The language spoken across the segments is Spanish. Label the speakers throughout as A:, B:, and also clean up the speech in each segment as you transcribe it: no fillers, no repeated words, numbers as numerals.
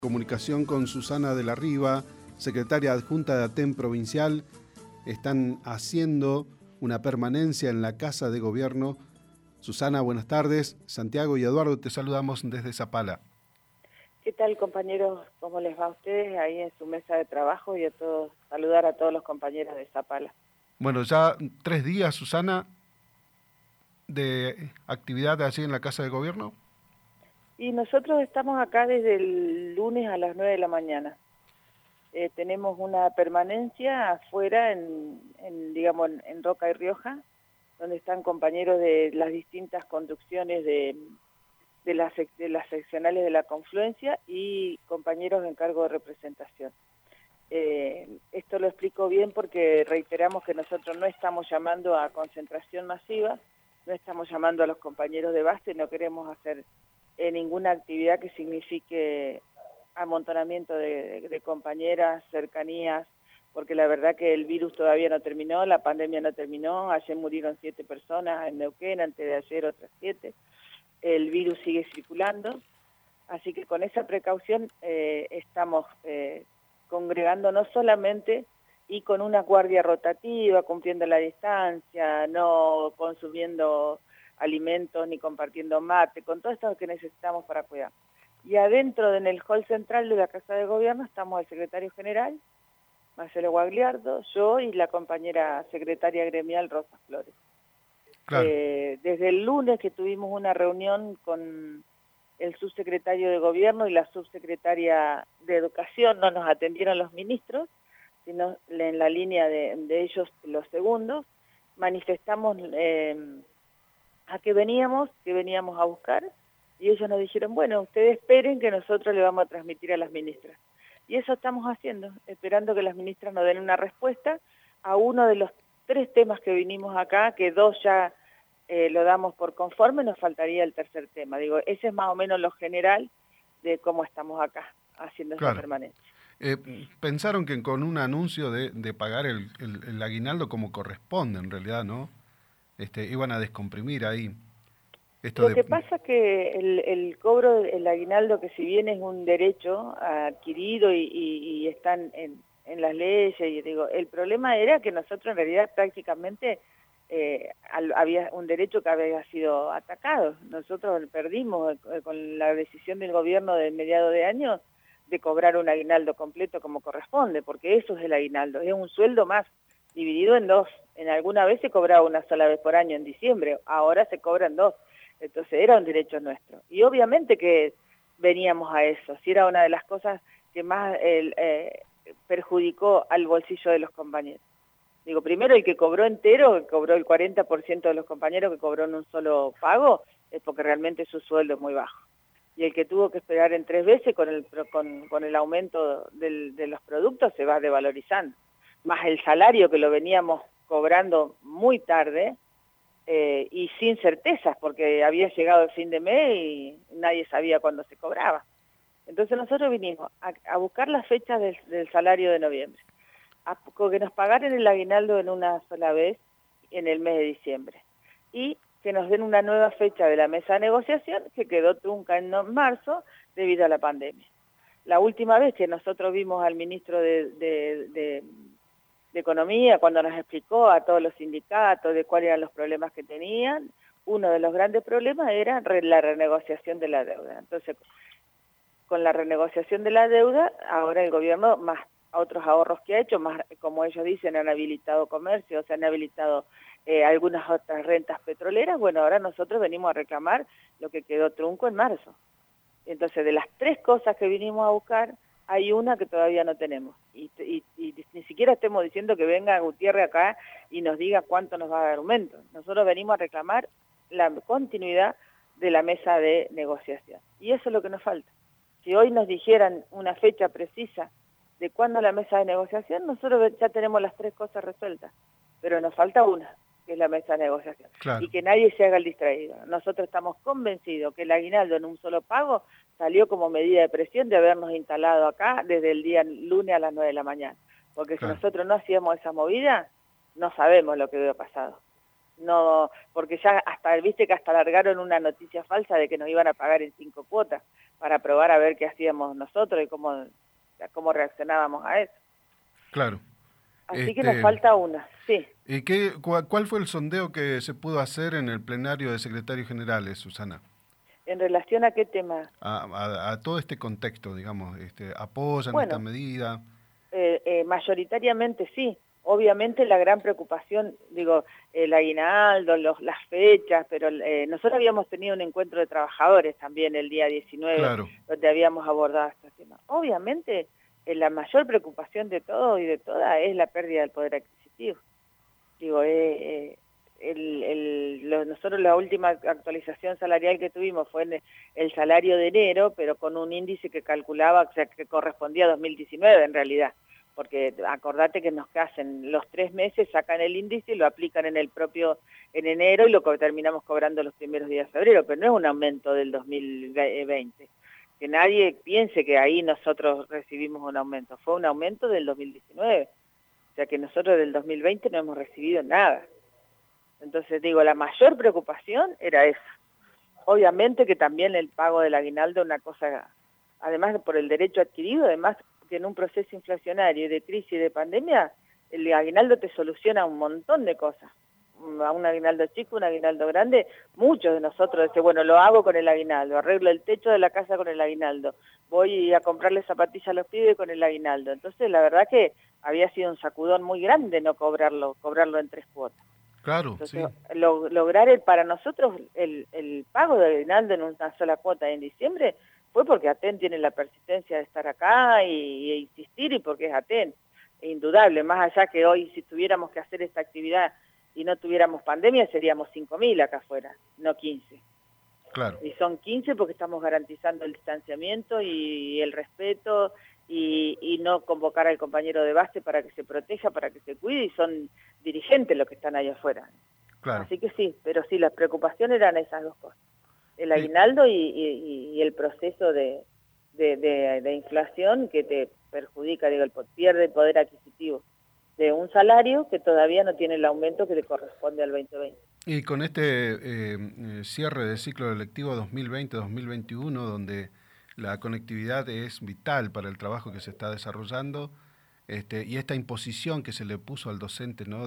A: Comunicación con Susana de la Riva, secretaria adjunta de ATEM provincial. Están haciendo una permanencia en la Casa de Gobierno. Susana, buenas tardes. Santiago y Eduardo, te saludamos desde Zapala.
B: ¿Qué tal, compañeros? ¿Cómo les va a ustedes ahí en su mesa de trabajo? Y a todos, saludar a todos los compañeros de Zapala.
A: Bueno, ya 3 días, Susana, de actividad allí en la Casa de Gobierno.
B: Y nosotros estamos acá desde el lunes a las 9 de la mañana. Tenemos una permanencia afuera en Roca y Rioja, donde están compañeros de las distintas conducciones de las seccionales de la confluencia y compañeros en cargo de representación. Esto lo explico bien porque reiteramos que nosotros no estamos llamando a concentración masiva, no estamos llamando a los compañeros de base, no queremos hacer ninguna actividad que signifique amontonamiento de compañeras, cercanías, porque la verdad que el virus todavía no terminó, la pandemia no terminó, ayer murieron 7 personas en Neuquén, antes de ayer otras 7, el virus sigue circulando, así que con esa precaución estamos congregándonos solamente y con una guardia rotativa, cumpliendo la distancia, no consumiendo alimentos ni compartiendo mate, con todo esto que necesitamos para cuidar. Y adentro en el hall central de la Casa de Gobierno estamos el secretario general, Marcelo Guagliardo, yo y la compañera secretaria gremial Rosa Flores.
A: Claro.
B: Desde el lunes que tuvimos una reunión con el subsecretario de Gobierno y la subsecretaria de Educación, no nos atendieron los ministros, sino en la línea de ellos los segundos, manifestamos a qué veníamos a buscar, y ellos nos dijeron, bueno, ustedes esperen que nosotros le vamos a transmitir a las ministras. Y eso estamos haciendo, esperando que las ministras nos den una respuesta a uno de los 3 temas que vinimos acá, que 2 ya lo damos por conforme, nos faltaría el tercer tema. Digo, ese es más o menos lo general de cómo estamos acá, haciendo esta permanencia.
A: Pensaron que con un anuncio de pagar el aguinaldo como corresponde, en realidad, ¿no? Iban a descomprimir ahí.
B: Lo que pasa es que el cobro del aguinaldo, que si bien es un derecho adquirido y están en las leyes, y digo, el problema era que nosotros en realidad prácticamente había un derecho que había sido atacado. Nosotros perdimos con la decisión del gobierno de mediados de año de cobrar un aguinaldo completo como corresponde, porque eso es el aguinaldo, es un sueldo más dividido en 2. En alguna vez se cobraba una sola vez por año en diciembre, ahora se cobran 2. Entonces era un derecho nuestro. Y obviamente que veníamos a eso, si era una de las cosas que más perjudicó al bolsillo de los compañeros. Digo, primero el que cobró entero, que cobró el 40% de los compañeros que cobró en un solo pago, es porque realmente su sueldo es muy bajo. Y el que tuvo que esperar en 3 veces con el aumento de los productos se va devalorizando. Más el salario que lo veníamos cobrando muy tarde, y sin certezas, porque había llegado el fin de mes y nadie sabía cuándo se cobraba. Entonces nosotros vinimos a buscar la fecha del salario de noviembre, que nos pagaran el aguinaldo en una sola vez en el mes de diciembre, y que nos den una nueva fecha de la mesa de negociación, que quedó trunca en marzo debido a la pandemia. La última vez que nosotros vimos al ministro de Economía, cuando nos explicó a todos los sindicatos de cuáles eran los problemas que tenían, uno de los grandes problemas era la renegociación de la deuda. Entonces, con la renegociación de la deuda, ahora el gobierno, más otros ahorros que ha hecho, más, como ellos dicen, han habilitado comercio, se han habilitado algunas otras rentas petroleras, bueno, ahora nosotros venimos a reclamar lo que quedó trunco en marzo. Entonces, de las 3 cosas que vinimos a buscar, hay una que todavía no tenemos, y ni siquiera estemos diciendo que venga Gutiérrez acá y nos diga cuánto nos va a dar aumento. Nosotros venimos a reclamar la continuidad de la mesa de negociación, y eso es lo que nos falta. Si hoy nos dijeran una fecha precisa de cuándo la mesa de negociación, nosotros ya tenemos las 3 cosas resueltas, pero nos falta una, que es la mesa de negociación. Claro. Y que nadie se haga el distraído. Nosotros estamos convencidos que el aguinaldo en un solo pago salió como medida de presión de habernos instalado acá desde el día lunes a las 9 de la mañana. Porque si nosotros no hacíamos esa movida, no sabemos lo que hubiera pasado. No, porque ya viste que hasta largaron una noticia falsa de que nos iban a pagar en 5 cuotas. para probar a ver qué hacíamos nosotros y cómo reaccionábamos a eso.
A: Claro.
B: Así que nos falta una, sí.
A: ¿Y cuál fue el sondeo que se pudo hacer en el plenario de secretarios generales, Susana?
B: ¿En relación a qué tema?
A: A todo este contexto, digamos, ¿apoyan esta medida?
B: Mayoritariamente sí. Obviamente la gran preocupación, digo, el aguinaldo, las fechas, pero nosotros habíamos tenido un encuentro de trabajadores también el día 19,
A: claro,
B: donde habíamos abordado este tema. Obviamente la mayor preocupación de todo y de toda es la pérdida del poder adquisitivo. Digo, nosotros la última actualización salarial que tuvimos fue en el salario de enero, pero con un índice que calculaba, o sea, que correspondía a 2019 en realidad, porque acordate que nos hacen los 3 meses, sacan el índice y lo aplican en enero y lo terminamos cobrando los primeros días de febrero, pero no es un aumento del 2020. Que nadie piense que ahí nosotros recibimos un aumento, fue un aumento del 2019, o sea que nosotros del 2020 no hemos recibido nada. Entonces digo, la mayor preocupación era esa. Obviamente que también el pago del aguinaldo, una cosa, además por el derecho adquirido, además que en un proceso inflacionario y de crisis y de pandemia, el aguinaldo te soluciona un montón de cosas. A un aguinaldo chico, un aguinaldo grande, muchos de nosotros dicen, bueno, lo hago con el aguinaldo, arreglo el techo de la casa con el aguinaldo, voy a comprarle zapatillas a los pibes con el aguinaldo. Entonces la verdad que había sido un sacudón muy grande no cobrarlo en 3 cuotas.
A: Claro,
B: entonces,
A: sí.
B: Lograr para nosotros el pago de aguinaldo en una sola cuota en diciembre fue porque Aten tiene la persistencia de estar acá y insistir, y porque es Aten, indudable, más allá que hoy si tuviéramos que hacer esta actividad y no tuviéramos pandemia seríamos 5.000 acá afuera, no 15.
A: Claro.
B: Y son 15 porque estamos garantizando el distanciamiento y el respeto y no convocar al compañero de base para que se proteja, para que se cuide, y son dirigentes los que están allá afuera.
A: Claro.
B: Así que sí, pero sí, las preocupaciones eran esas dos cosas, el aguinaldo y el proceso de inflación que te perjudica, digo, pierde el poder adquisitivo de un salario que todavía no tiene el aumento que le corresponde al 2020.
A: Y con este cierre del ciclo electivo 2020-2021, donde la conectividad es vital para el trabajo que se está desarrollando, y esta imposición que se le puso al docente, ¿no?,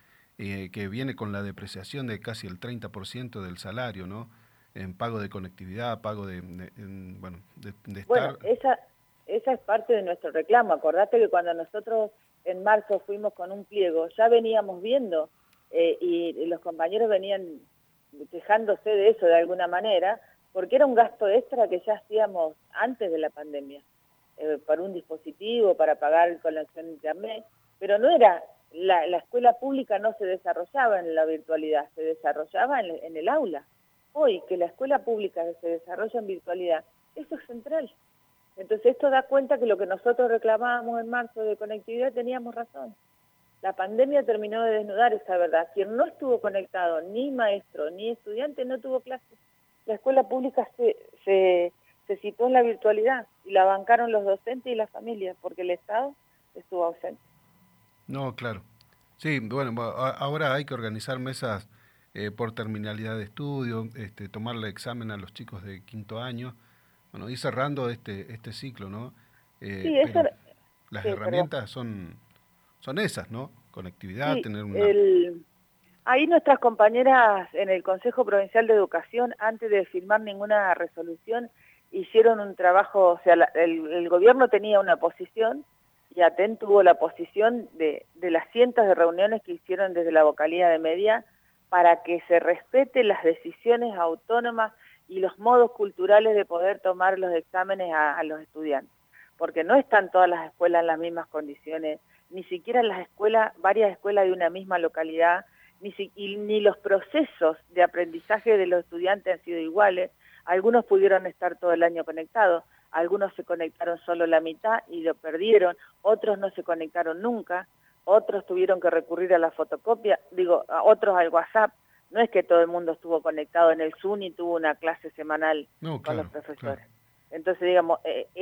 A: que viene con la depreciación de casi el 30% del salario, ¿no?, en pago de conectividad, pago de estar...
B: Bueno, esa es parte de nuestro reclamo. Acordate que cuando nosotros en marzo fuimos con un pliego, ya veníamos viendo y los compañeros venían quejándose de eso de alguna manera, porque era un gasto extra que ya hacíamos antes de la pandemia, para un dispositivo, para pagar conexión a internet, pero no era, la escuela pública no se desarrollaba en la virtualidad, se desarrollaba en el aula. Hoy, que la escuela pública se desarrolla en virtualidad, eso es central. Entonces esto da cuenta que lo que nosotros reclamábamos en marzo de conectividad teníamos razón. La pandemia terminó de desnudar esa verdad. Quien no estuvo conectado, ni maestro, ni estudiante, no tuvo clases. La escuela pública se situó en la virtualidad y la bancaron los docentes y las familias, porque el Estado estuvo ausente.
A: No, claro. Sí, bueno, ahora hay que organizar mesas por terminalidad de estudio, tomarle examen a los chicos de 5º año, bueno, ir cerrando este ciclo, ¿no?
B: Sí,
A: pero las herramientas son esas, ¿no? Conectividad,
B: sí,
A: tener una...
B: Ahí nuestras compañeras en el Consejo Provincial de Educación, antes de firmar ninguna resolución, hicieron un trabajo, o sea, el gobierno tenía una posición y Aten tuvo la posición de las cientos de reuniones que hicieron desde la vocalía de media para que se respeten las decisiones autónomas y los modos culturales de poder tomar los exámenes a los estudiantes, porque no están todas las escuelas en las mismas condiciones, ni siquiera las escuelas, varias escuelas de una misma localidad, ni los procesos de aprendizaje de los estudiantes han sido iguales. Algunos pudieron estar todo el año conectados, algunos se conectaron solo la mitad y lo perdieron, otros no se conectaron nunca, otros tuvieron que recurrir a la fotocopia, otros al WhatsApp. No es que todo el mundo estuvo conectado en el Zoom y tuvo una clase semanal con los profesores. Claro. Entonces, digamos,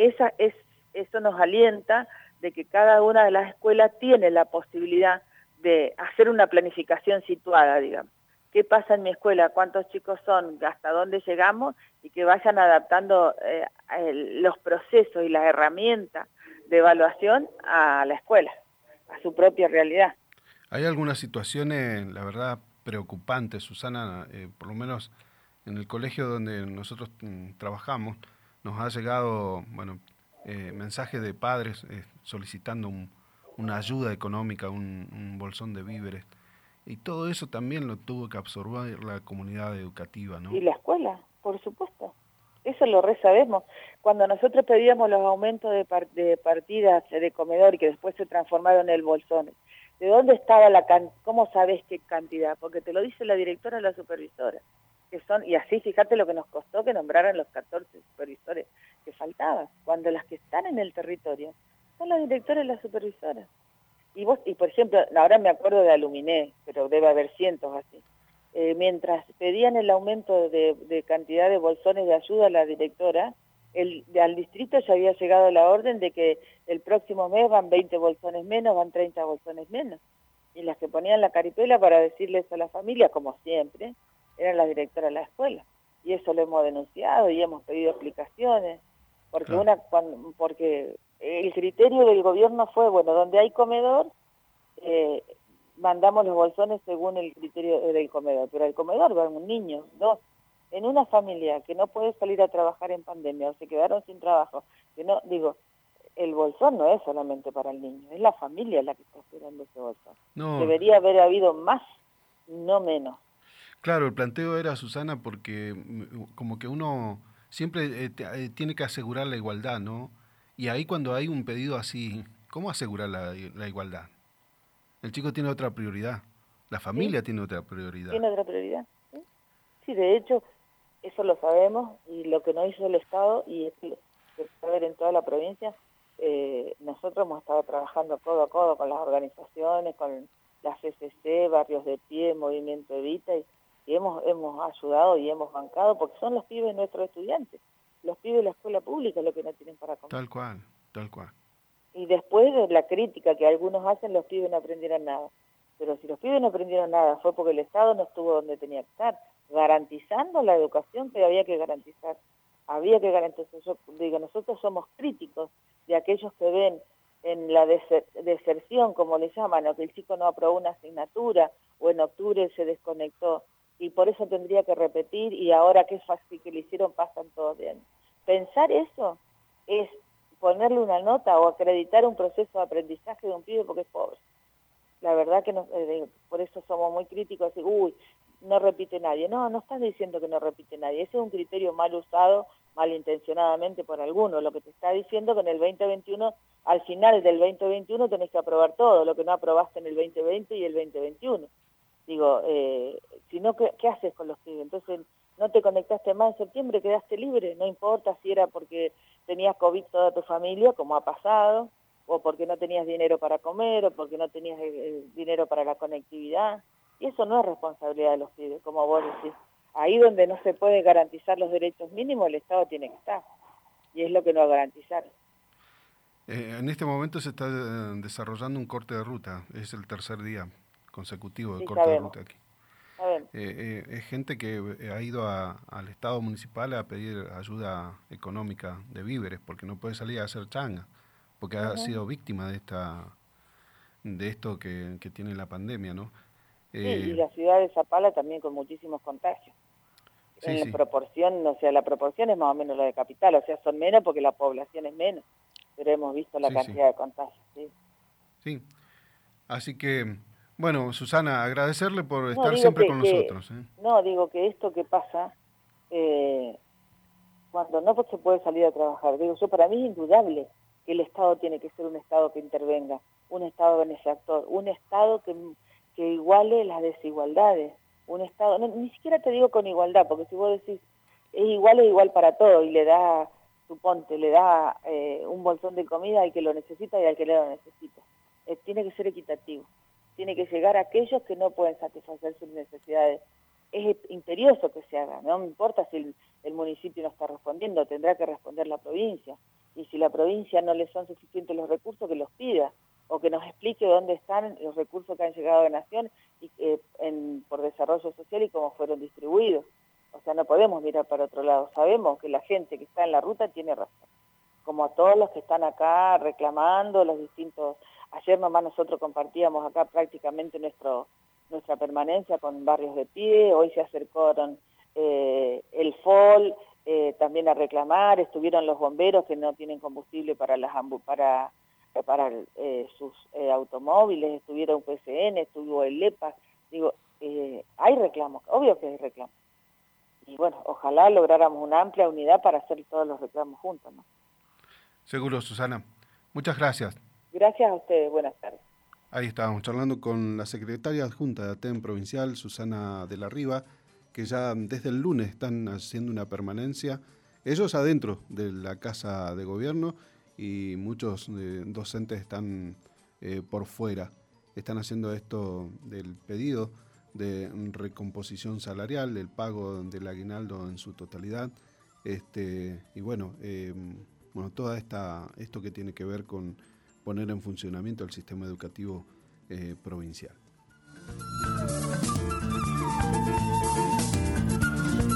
B: eso nos alienta de que cada una de las escuelas tiene la posibilidad de hacer una planificación situada, digamos. qué pasa en mi escuela, cuántos chicos son, hasta dónde llegamos, y que vayan adaptando los procesos y las herramientas de evaluación a la escuela, a su propia realidad.
A: Hay algunas situaciones, la verdad, preocupantes, Susana, por lo menos en el colegio donde nosotros trabajamos, nos ha llegado, bueno, mensajes de padres solicitando una ayuda económica, un bolsón de víveres. Y todo eso también lo tuvo que absorber la comunidad educativa, ¿no?
B: Y la escuela, por supuesto. Eso lo sabemos. Cuando nosotros pedíamos los aumentos de partidas de comedor y que después se transformaron en el bolsón, ¿de dónde estaba cómo sabés qué cantidad? Porque te lo dice la directora o la supervisora. Que son, y así fíjate lo que nos costó que nombraran los 14 supervisores que faltaban, cuando las que están en el territorio son las directoras y las supervisoras. Y por ejemplo, ahora me acuerdo de Aluminé, pero debe haber cientos así. Mientras pedían el aumento de cantidad de bolsones de ayuda a la directora, al distrito ya había llegado la orden de que el próximo mes van 20 bolsones menos, van 30 bolsones menos. Y las que ponían la caripela para decirles a la familia, como siempre, eran las directoras de la escuela. Y eso lo hemos denunciado y hemos pedido explicaciones, porque porque el criterio del gobierno fue, bueno, donde hay comedor, mandamos los bolsones según el criterio del comedor, pero al comedor van un niño, dos. En una familia que no puede salir a trabajar en pandemia o se quedaron sin trabajo, que no, digo, el bolsón no es solamente para el niño, es la familia la que está esperando ese bolsón.
A: No.
B: Debería haber habido más, no menos.
A: Claro, el planteo era, Susana, porque como que uno siempre tiene que asegurar la igualdad, ¿no? Y ahí cuando hay un pedido así, ¿cómo asegurar la igualdad? El chico tiene otra prioridad, la familia
B: ¿Sí?
A: tiene otra prioridad.
B: Tiene otra prioridad. ¿Sí? Sí, de hecho, eso lo sabemos, y lo que no hizo el Estado, y es que se puede ver en toda la provincia, nosotros hemos estado trabajando codo a codo con las organizaciones, con la CCC, Barrios de Pie, Movimiento Evita, y hemos ayudado y hemos bancado, porque son los pibes nuestros estudiantes, los pibes de la escuela pública los que no tienen para comer.
A: Tal cual, tal cual.
B: Y después de la crítica que algunos hacen, los pibes no aprendieron nada. Pero si los pibes no aprendieron nada fue porque el Estado no estuvo donde tenía que estar, garantizando la educación que había que garantizar. Había que garantizar. Yo digo, nosotros somos críticos de aquellos que ven en la deserción, como le llaman, o que el chico no aprobó una asignatura, o en octubre se desconectó, y por eso tendría que repetir, y ahora que es fácil que le hicieron, pasan todos bien. Pensar eso es ponerle una nota o acreditar un proceso de aprendizaje de un pibe porque es pobre. La verdad que no, por eso somos muy críticos, así, no repite nadie. No, no están diciendo que no repite nadie. Ese es un criterio mal usado, malintencionadamente por algunos. Lo que te está diciendo que en el 2021, al final del 2021 tenés que aprobar todo, lo que no aprobaste en el 2020 y el 2021. Digo, si no, ¿qué haces con los pibes? Entonces, no te conectaste más en septiembre, quedaste libre, no importa si era porque tenías COVID toda tu familia, como ha pasado, o porque no tenías dinero para comer, o porque no tenías dinero para la conectividad. Y eso no es responsabilidad de los pibes, como vos decís. Ahí donde no se puede garantizar los derechos mínimos, el Estado tiene que estar. Y es lo que no garantizaron.
A: En este momento se está desarrollando un corte de ruta, es el tercer día consecutivo de
B: Sí,
A: corte de ruta aquí.
B: Sabemos.
A: Es gente que ha ido al Estado municipal a pedir ayuda económica de víveres porque no puede salir a hacer changa, porque ha sido víctima de esto que tiene la pandemia, ¿no?
B: Sí, y la ciudad de Zapala también con muchísimos contagios.
A: Sí,
B: En proporción, o sea, la proporción es más o menos la de capital, o sea, son menos porque la población es menos, pero hemos visto la cantidad de contagios.
A: Sí, así que, bueno, Susana, agradecerle por estar siempre con nosotros.
B: No, digo que esto que pasa, cuando no se puede salir a trabajar, digo yo, para mí es indudable que el Estado tiene que ser un Estado que intervenga, un Estado benefactor, un Estado que iguale las desigualdades, un Estado, ni siquiera te digo con igualdad, porque si vos decís es igual para todo, y le da, suponte, le da un bolsón de comida al que lo necesita y al que lo necesita. Tiene que ser equitativo, tiene que llegar a aquellos que no pueden satisfacer sus necesidades. Es imperioso que se haga, no me importa si el municipio no está respondiendo, tendrá que responder la provincia, y si la provincia no le son suficientes los recursos, que los pida, o que nos explique dónde están los recursos que han llegado de Nación y, por desarrollo social y cómo fueron distribuidos. O sea, no podemos mirar para otro lado. Sabemos que la gente que está en la ruta tiene razón, como a todos los que están acá reclamando los distintos... Ayer nomás nosotros compartíamos acá prácticamente nuestra permanencia con Barrios de Pie, hoy se acercaron el FOL también a reclamar, estuvieron los bomberos que no tienen combustible para sus automóviles, estuvieron PCN, estuvo el LEPA. Digo, hay reclamos, obvio que hay reclamos. Y bueno, ojalá lográramos una amplia unidad para hacer todos los reclamos juntos, ¿no?
A: Seguro, Susana. Muchas gracias.
B: Gracias a ustedes, buenas tardes.
A: Ahí estábamos charlando con la secretaria adjunta de ATEM provincial, Susana de la Riva, que ya desde el lunes están haciendo una permanencia, ellos adentro de la Casa de Gobierno y muchos docentes están por fuera. Están haciendo esto del pedido de recomposición salarial, el pago del aguinaldo en su totalidad, y bueno, toda esto que tiene que ver con poner en funcionamiento el sistema educativo provincial.